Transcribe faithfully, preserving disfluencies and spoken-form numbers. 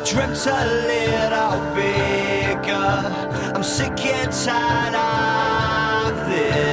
dreamt a little bigger. I'm sick and tired of this.